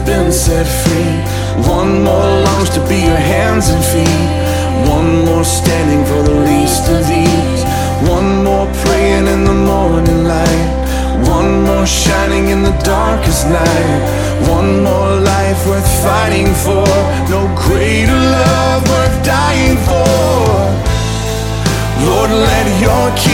been set free. One more longs to be your hands and feet. One more standing for the least of these. One more praying in the morning light. One more shining in the darkest night. One more life worth fighting for. No greater love worth dying for. Lord, let your